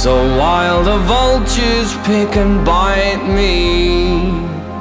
So while the vultures pick and bite me,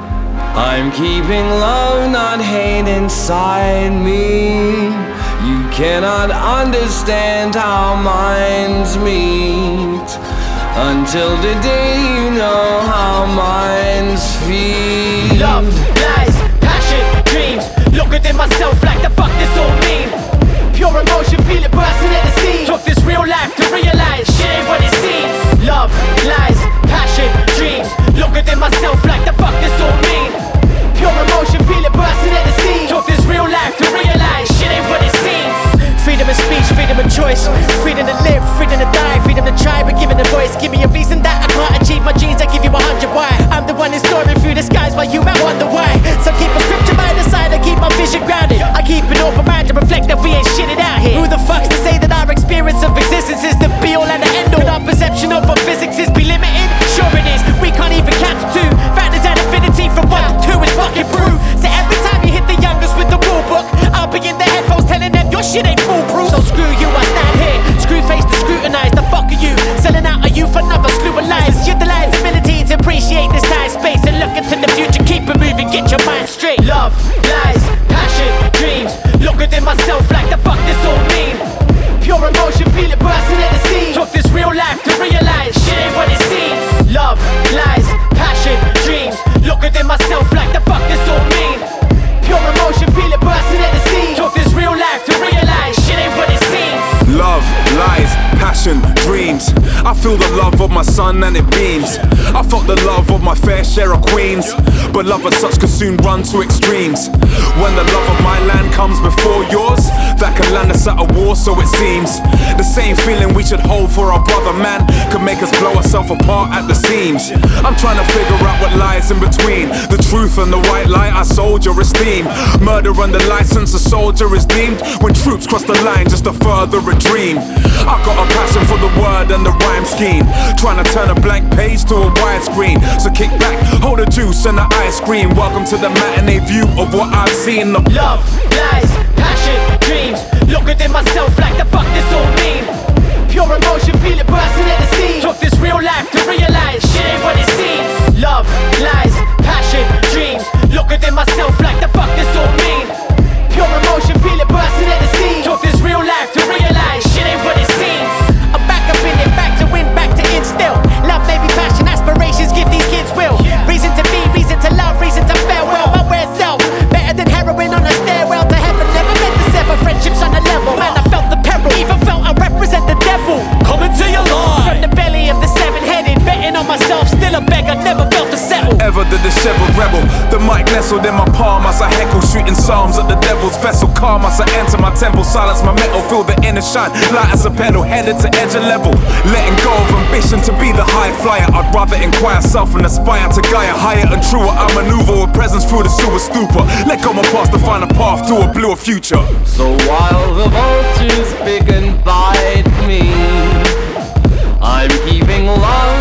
I'm keeping love, not hate inside me. You cannot understand how minds meet until the day you know how minds feel. Love, lies, passion, dreams. Look within myself like the fuck this all mean. Pure emotion, feel it bursting at the seams. Took this real life to realize shit ain't what it seems. Love, lies, passion, dreams. Look within myself like the fuck this all mean. Pure emotion, feel it bursting at the seams. Took this real life to realize shit ain't what it seems. Freedom of speech, freedom of choice. Freedom to live, freedom to die. Freedom to try, but given a voice. Give me a reason that I can't achieve my dreams. I give you 100 why. I'm the one who's soaring through the skies while you might wonder why. So keep a scripture by the side, I keep my vision grounded. I keep an open mind to reflect that we ain't shitted out here. Who the fuck's to say that our experience of existence is the be all and the end all? And our perception of what physics is be limited? Sure it is, we can't even count to two. Factors at infinity from 1 to 2 is fucking proof. So every time you hit the youngest with the rule book, I'll be in the headphones telling them your shit ain't foolproof. So screw you, I stand here, screw face to scrutinize. The fuck are you, selling out a youth another slew of lies? Utilize ability to appreciate this time, space, and look into the future. Keep it moving, get your mind straight. Love, lies, passion, dreams. Look within myself like the fuck this all mean. Pure emotion, feel it bursting at the seams. Took this real life to realize shit ain't what it seems. Love, lies, passion, dreams. Look within myself like the fuck this all mean. Pure emotion, feel it bursting at the seams. Took this real life to realize shit ain't what it seems. Love, lies, passion, dreams. I feel the love of my son and it beams. I felt the love of my fair share of queens, but love as such can soon run to extremes. When the love of my land comes before yours, that can land us at a war, so it seems. The same feeling we should hold for our brother man can make us blow ourselves apart at the seams. I'm trying to figure out what lies in between the truth and the white lie our soldier esteem. Murder and the license a soldier is deemed when troops cross the line just to further a dream. I got a passion for the word and the rhyme scheme, trying to turn a blank page to a widescreen. So kick back, hold a juice and the ice cream. Welcome to the matinee view of what I've seen. Love, lies, passion, dreams. Look within myself like the fuck this all mean. Pure emotion, feel it bursting at the seams. Took this real life to realize shit ain't what it seems. Love, lies, passion, dreams. Look within myself like the fuck this all mean. Pure emotion, feel it bursting at the seams. Took this real life to realize shit ain't what it seems. I'm back up in it, back to win, back to instill. Love, maybe passion, aspirations, give these kids will. Reason to be, reason to love, reason to farewell. My way self, better than heroin on a stairwell to heaven. Never meant to sever friendships on a level. Man, I felt the peril, even felt I represent the devil. Coming to your line from the belly of the seven-headed, betting on myself, still a beggar, never felt to settle. Ever the disheveled rebel, the mic nestled in my palm as I heckle, shooting psalms at the devil's vessel. Calm as I enter my temple, silence my metal, feel the inner shine, light as a pedal, headed to edge of level. Letting go of ambition to be the high flyer, I'd rather inquire self and aspire to Gaia. Higher and truer, I maneuver with presence through the sewer stupor. Let go my past to find a path to a bluer future. So while the vultures pick and bite me, I'm keeping love,